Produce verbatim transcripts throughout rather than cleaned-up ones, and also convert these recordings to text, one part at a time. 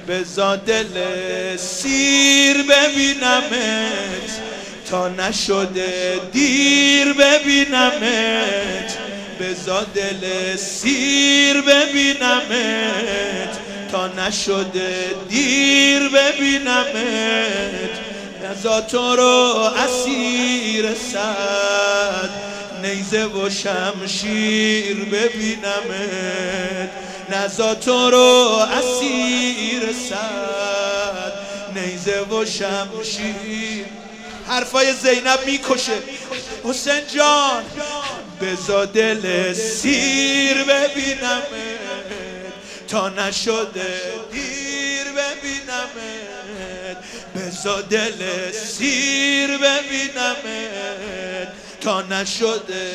بزا دل سیر ببینمت تا نشده دیر ببینمت بزا دل سیر ببینمت تا نشده دیر ببینمت نزا تو رو اسیر صد نیزه و شمشیر ببینمت نزا تو رو اسیر صد نیزه و شمشیر. حرفای زینب میکشه حسین جان بزا دل سیر ببینمت تا نشده دیر ببینمت بزا دل سیر ببینمت تا نشده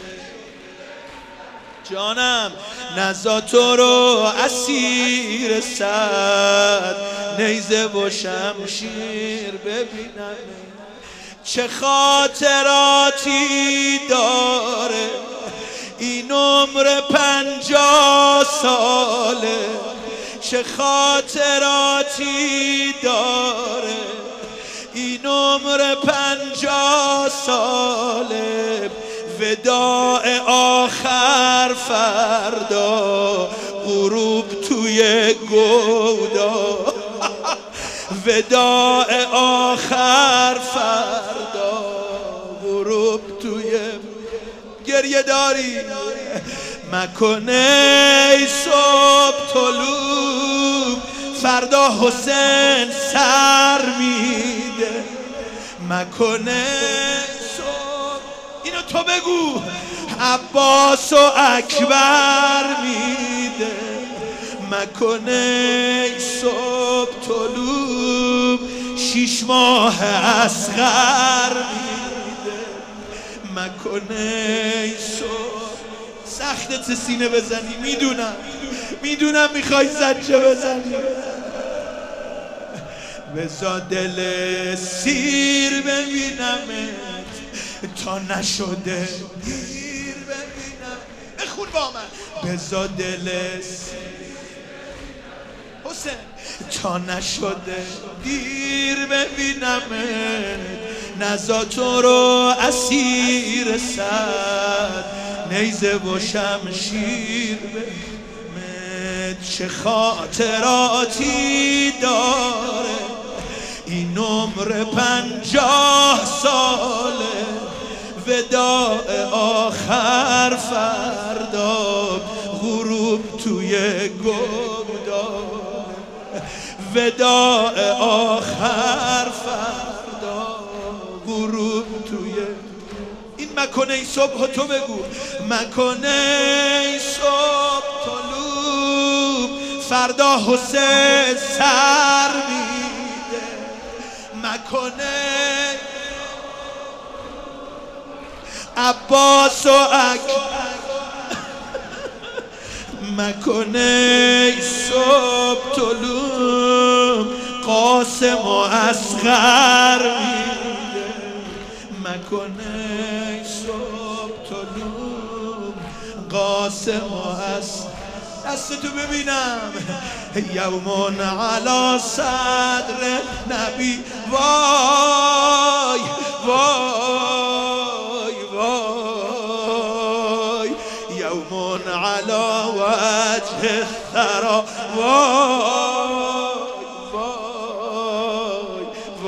جانم نزا تو رو اسیر صد نیزه و شمشیر ببینمت چه خاطراتی داره این عمر پنجاه ساله چه خاطراتی داره این عمر پنجاه ساله وداع آخر فردا غروب توی گودا وداع آخر فردا غروب توی گریه داری مکنه ای صبح طلوع فردا حسین سر میده مکنه صبح اینو تو بگو عباس و اکبر میده مکنه ای صبح طلوع شیش ماه اصغر میده مکنه ای صبح سختت سینه بزنی میدونم میدونم میخوای زجه بزنی بزا دل سیر ببینمت تا نشده دیر ببینم بخون با من بزا دل حسین تا نشده دیر ببینمت نزا تو رو اسیر صد نیزه و شمشیر ببینمت چه خاطراتی داره این عمر پنجاه ساله وداع آخر فردا غروب توی گودا وداع آخر فردا غروب توی این مکنه ای صبح تو بگو مکنه ای صبح طلوع فردا حسین سر میده مکنه عباس و اکبر مکنه ای صبح طلوع قاسم و اصغر میده مکنه ای صبح طلوع قاسم و اصغر دستتو ببینم یومون علی صدر نبی وای وای وای یومون علی وجه الثرى وای وای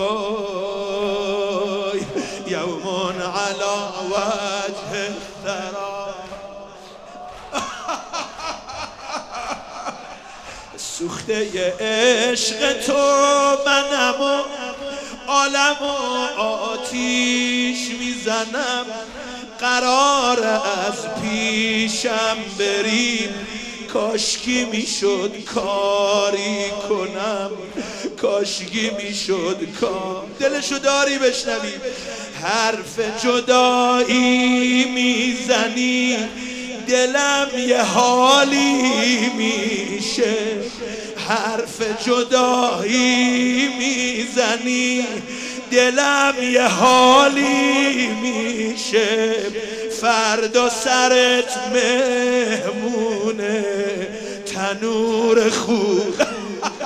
وای یومون علی وجه الثرى سوخته عشق تو منم و عالم و آتیش میزنم قرار از پیشم بریم کاشکی میشد کاری کنم کاشکی میشد کار دلشو داری بشنوی حرف جدایی میزنی دلم یه حالی میشه حرف جدایی میزنی دلم یه حالی میشه فردا سرت مهمونه تنور خود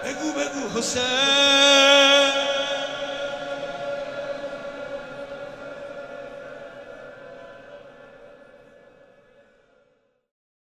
بگو بگو حسین